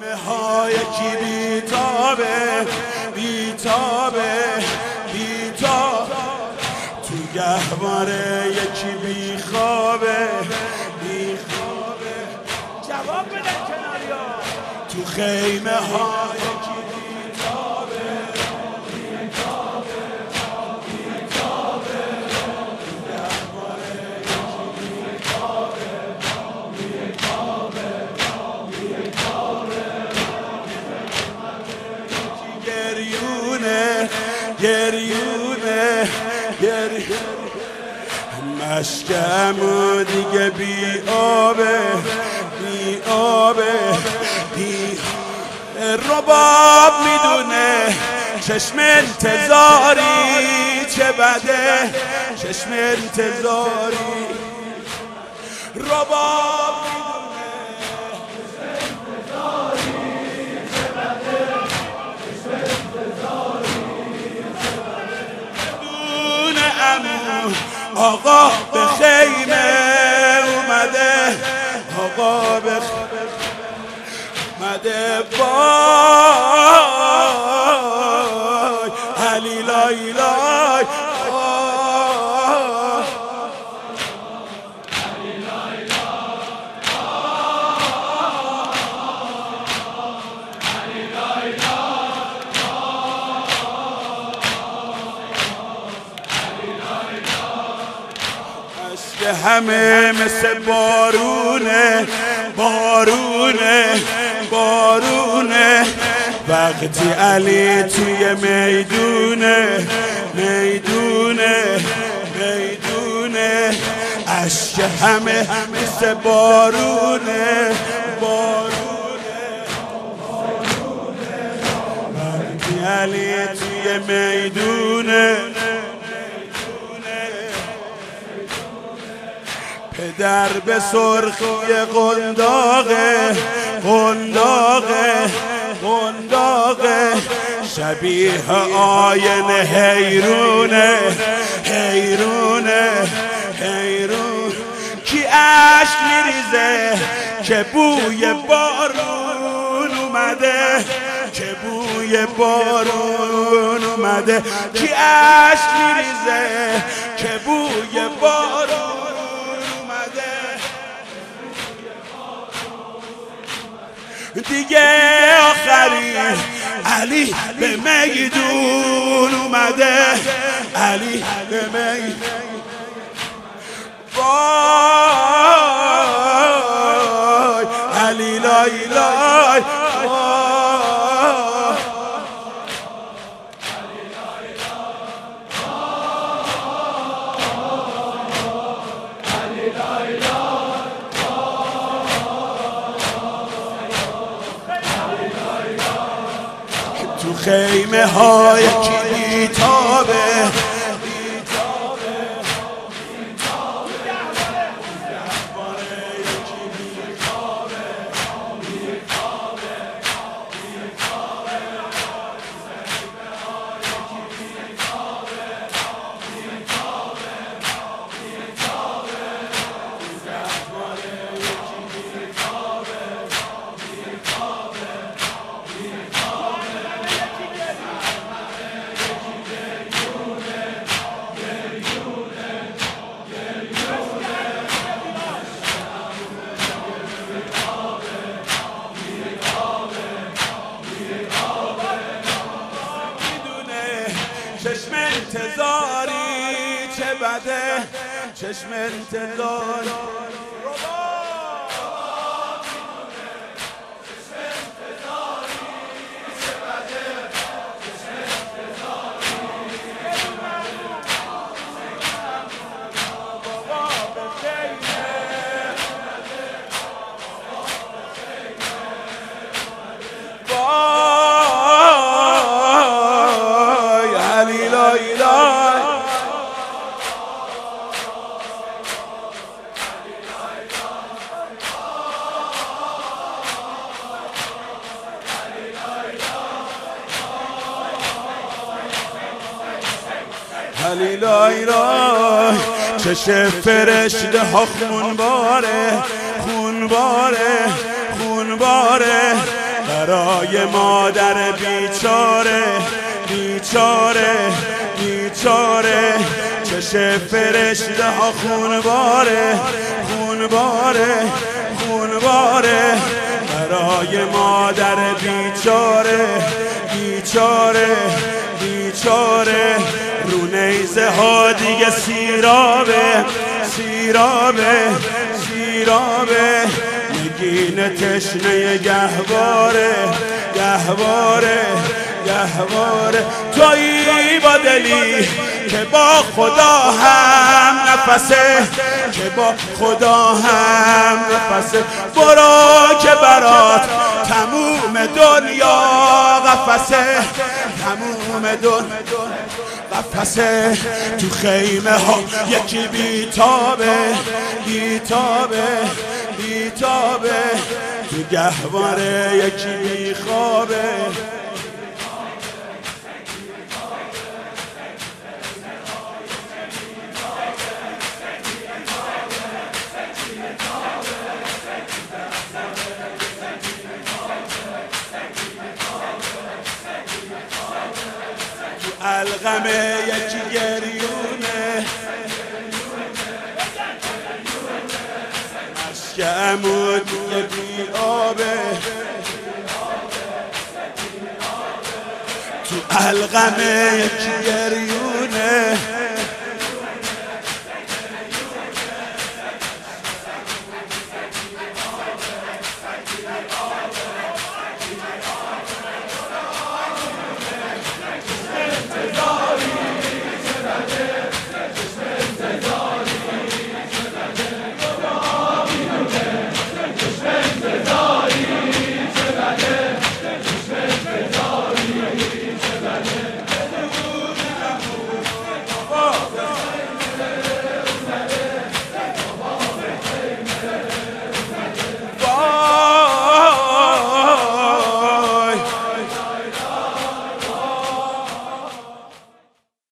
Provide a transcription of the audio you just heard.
خیمه ها یکی بیتابه بیتابه بیتابه، تو گهواره یکی بیخوابه بیخوابه. جواب بده کناریا. تو خیمه ها یکی بیتابه بیتابه بیتابه، تو گهواره یکی بیخوابه بیخوابه بیخوابه، گریونه گریونه گریونه، مشکمو دیگه بی آبه بی آبه بی رباب میدونه چشم انتظاری چه بده، چشم انتظاری رباب میدونه چشم انتظاری چه بده، چشم انتظاری چه بده. دونه عمو آقا به خیمه اومده، آقا به خیمه اومده، وای علی لای لای که همه مثل بارونه بارونه بارونه، وقتی علی توی میدونه میدونه میدونه، عشق همه مثل بارونه بارونه بارونه، وقتی علی توی میدونه. پدر به سرخی قنداقه قنداقه قنداقه، شبیه آینه حیرونه حیرونه حیرون، کی عشق میریزه که بوی بارون اومده، که بوی بارون اومده، کی عشق میریزه که بوی بارون دیگه. آخری علی به میدون اومده، علی به میدون، وای علی لای لای تو خیمه ها یکی بیتابه بیتابه بیتابه، گهواره یکی بیخوابه بیخوابه بیخوابه، خیمه ها یکی بیتابه بیتابه بیتابه، گهواره یکی بیخوابه بیخوابه چشم انتظاری چه بده، چشم انتظاری علی لای لای، چشم فرشته ها خون باره خون باره خون باره، برای مادر بیچاره بیچاره بیچاره چشم فرشته ها خونباره خونباره خونباره برای مادر بیچاره بیچاره بیچاره رو نیزه ها دیگه سیرابه سیرابه سیرابه نگین تشنه گهواره گهواره گهواره تویی با دلی که با خدا هم نفسه که با خدا هم نفسه برو که برات تموم دنیا قفسه تموم دنیا قفسه تو خیمه ها یکی بیتابه بیتابه بیتابه تو گهواره یکی بیخوابه الغمه یکی گریونه عشق عمود یه بی آبه تو الغمه یکی